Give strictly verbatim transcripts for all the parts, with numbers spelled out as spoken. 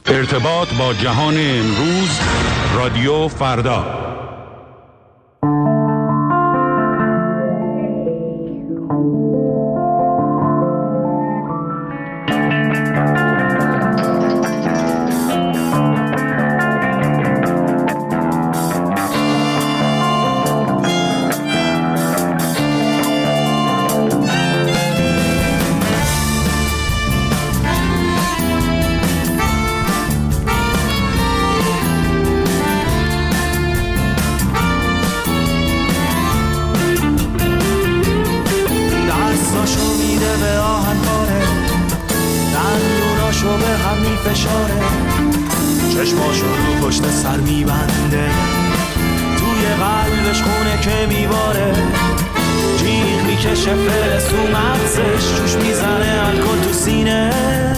ارتباط با جهان امروز، رادیو فردا. چشماشو رو پشت سر میبنده، توی قلبش خونه که میباره، جیغ میکشه فرس تو مغزش، جوش میزنه الکل تو سینه،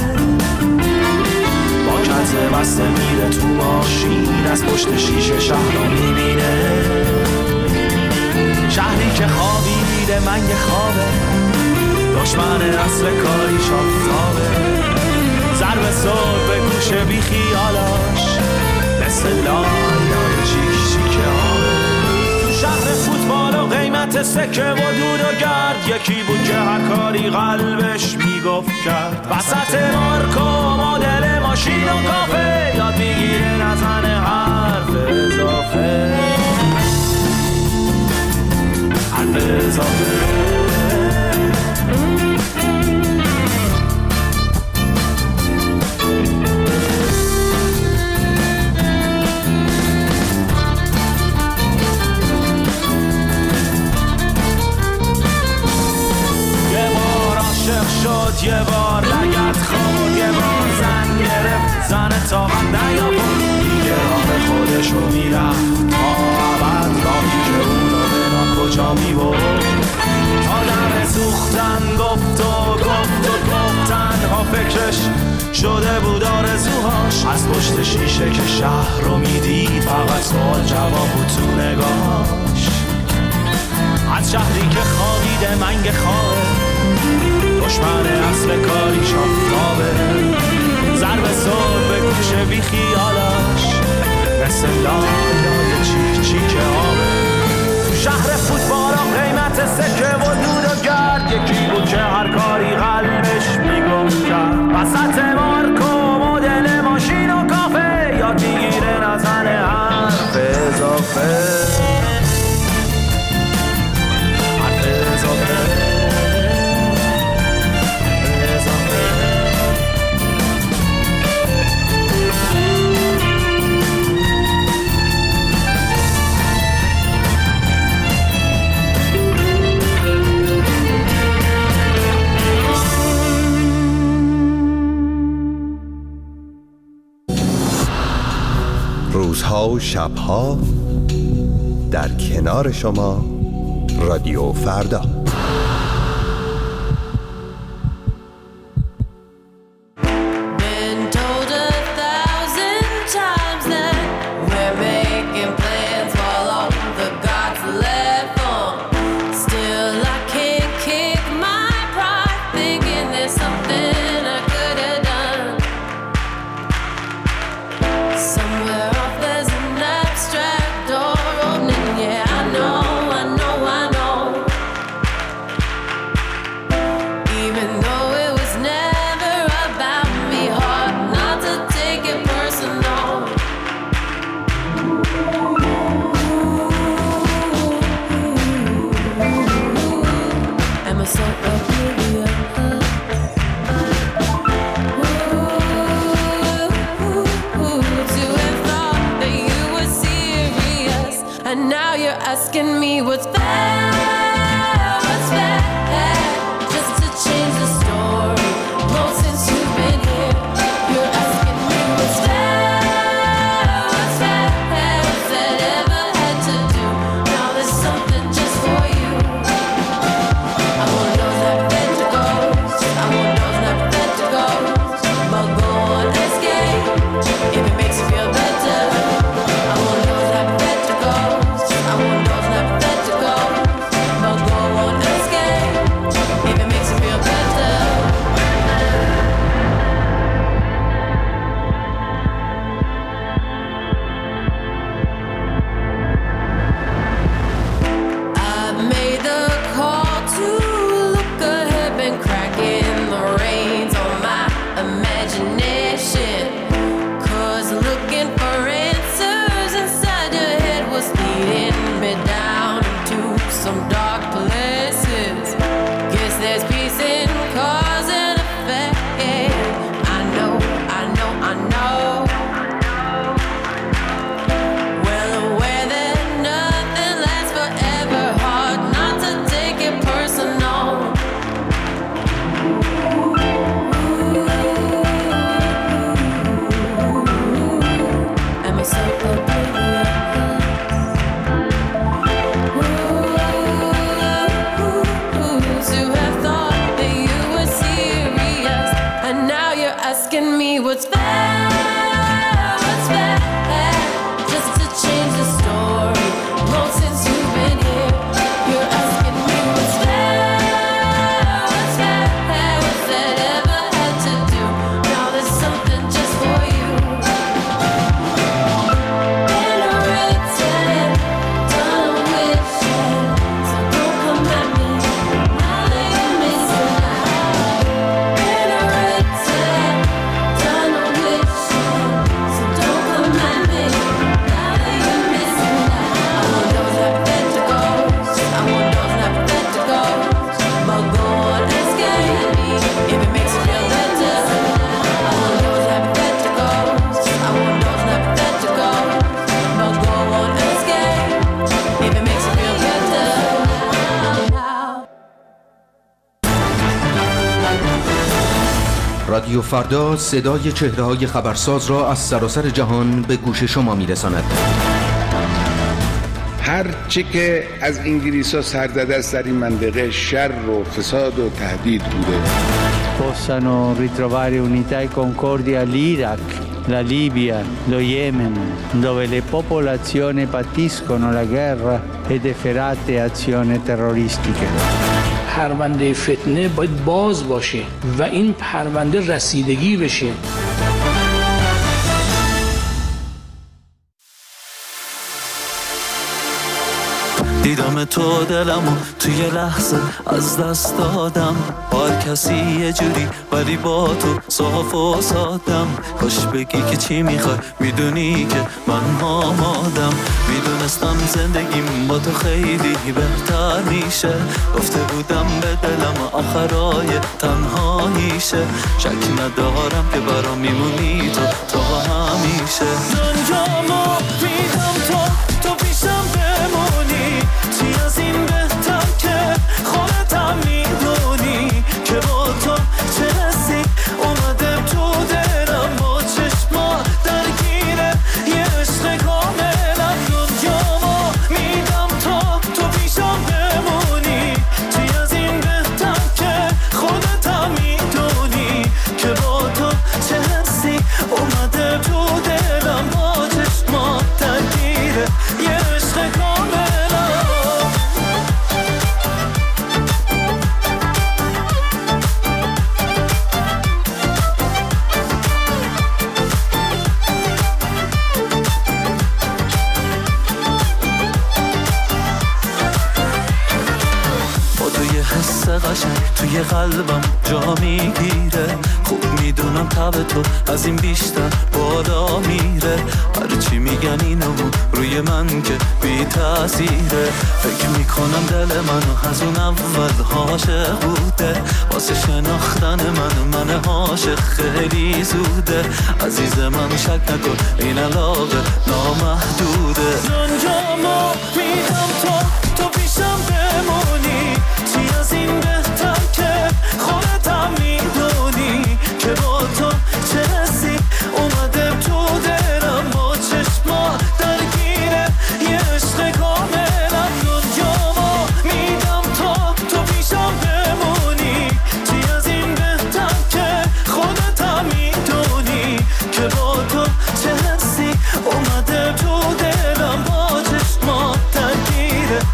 با کته بسته میره تو ماشین، از پشت شیشه شهر رو میبینه، شهری که خوابیده منگ خوابه، دشمن اصل کاریش آفتابه، ضرب صبح به گوش بی خیالاش، مثل لالای چیک چیک آبه. تو شهر فوتبال و قیمت سکه و دود و گرد، یکی بود که هر کاری قلبش میگفت کرد، وسط مارکو مدل ماشین و کافه، یاد میگیره نزنه حرف اضافه، حرف اضافه. شد یه بار لگت خورد، یه بار زن گرفت زن طاقت نیاورد، دیگه راه خودشو میرفت تا ابد، راهی که اونو به کجا میبرد، آدم سوختن گفت و گفت و گفتن ها، فکرش شده بود آرزوهاش، از پشت شیشه که شهر رو میدید، فقط سوال جواب بود تو نگاهش، از شهری که خوابیده منگ خوابه، دشمن اصل کاریش آفتابه، ضرب صبح به گوش بی خیالاش، مثل لالای چیک چیک آبه. تو شهر فوتبال و قیمت سکه و دود و گرد، یکی بود که هر کاری قلبش میگفت کرد، وسط مارکو مدل ماشین و کافه، یاد میگیره نزنه حرف اضافه، حرف اضافه. روزها و شبها در کنار شما، رادیو فردا. Asking me what's fair, what's fair, just to change the story. Well, since you've been here, you're asking me what's fair, what's fair, what's that ever had to do? Now there's something just for you. I want those that bed to go, I want those that bed to go, but go on, escape if it makes you feel better. I want those that bed to go, I want those that bed to go. me what's fair, what's fair, just to change the story. Well, since you've been here, you're asking me what's fair, what's fair, what's that ever had to do? Now there's something just for you. Been a written, done a wishing, so don't come at me now that you're missing out. Been a written, done a wishing, so don't come at me now that you're missing out. I want those hypotheticals, I want those hypotheticals, but go on asking me if it makes you feel better. I want those hypotheticals, I want those hypotheticals, but go on asking if it makes you feel better. رادیو فردا صدای چهره‌های خبرساز را از سراسر جهان به گوش شما می‌رساند. هر چی که از انگلیس ها سردده است در این منطقه شر و فساد و تهدید بوده. possano ritrovare unità e concordia l'Iraq, la Libia, lo Yemen, dove le popolazioni patiscono la guerra ed efferate azioni terroristiche. پرونده فتنه باید باز باشه و این پرونده رسیدگی بشه. دیدم تو دلمو توی لحظه از دست دادم، با هر کسی یه جوری ولی با تو صاف و سادم. کاش بگی که چی میخوای، میدونی که من آمادم. میدونستم زندگیم با تو خیلی بهتر میشه، گفته بودم به دلم آخرای تنهاییشه. شک ندارم که برام میمونی تو تا همیشه. دنیامو میدم تو تو پیشم بمونی، چی از این بهتر که خودتم میدونی که با تو چه حسی اومده تو دلم. با چشما درگیره یه عشق کاملا. دنیامو میدم تو تو پیشم بمونی، چی از این بهتر که خودتم میدونی که با تو چه حسی اومده تو دلم. با چشما درگیره یه عشق کاملا. حس قشنگ توی قلبم جا میگیره. خوب میدونم تب تو از این بیشتر بالا میره. هرچی میگن اینو روی من که بی تاثیره. فکر میکنم دل منو از اون اول عاشق بوده. واسه شناختن من من عاشق خیلی زوده. عزیز من شک نکن این علاقه نامحدوده. دنیامو میدم تو تو پیشم بمونی، چی از این بهتر که خودتم میدونی که با تو چه حسی اومده تو دلم. با چشما درگیره یه عشق کاملا. دنیامو میدم تو تو پیشم بمونی، چی از این بهتر که خودتم میدونی که با تو چه حسی اومده تو دلم. با چشما درگیره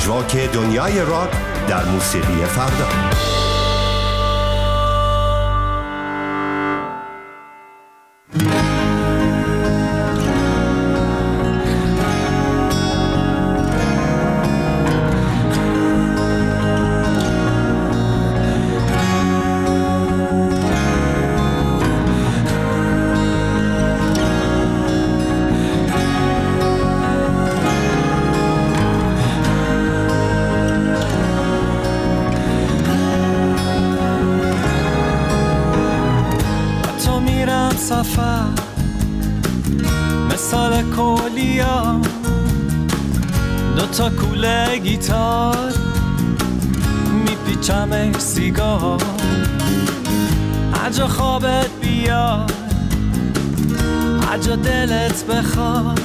پژواک دنیای راک در موسیقی فردا. سفر مثال کولیا، دوتا کوله گیتار میپیچم سیگار، هر جا خوابت بیاد هر جا دلت بخواد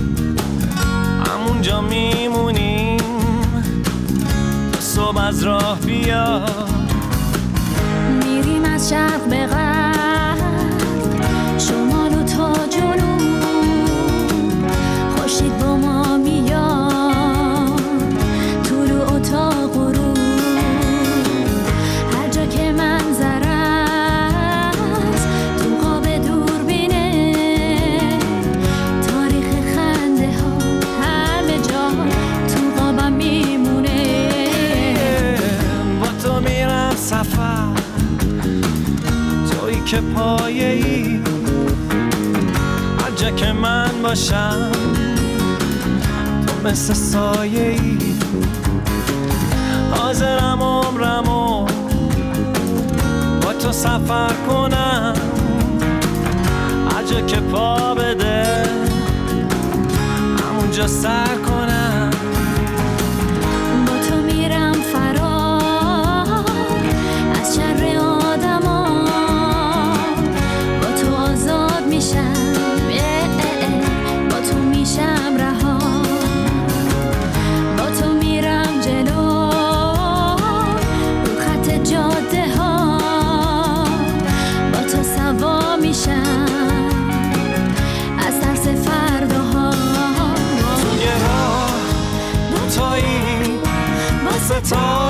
همونجا میمونیم تا صبح از راه بیاد. میریم از شرق به غرب، شمال و تا جنوب، خورشید با ما میاد طلوع و تا غروب، هر جا که منظر است تو قاب دوربینه، تاریخ خنده ها همه جا تو قابم میمونه. با تو میرم سفر، تویی که پایه ای، هر جا که من باشم تو مثل سایه ای، حاضرم عمرمو با تو سفر کنم، هر جا که پا بده همونجا سر کنم. با تو میرم فرار از شر آدما، با تو آزاد میشم، با تو میشم رها، با تو میرم جلو رو خط جاده ها، با تو سوا میشم از ترس فرداها. توی راه دوتایی با ستاره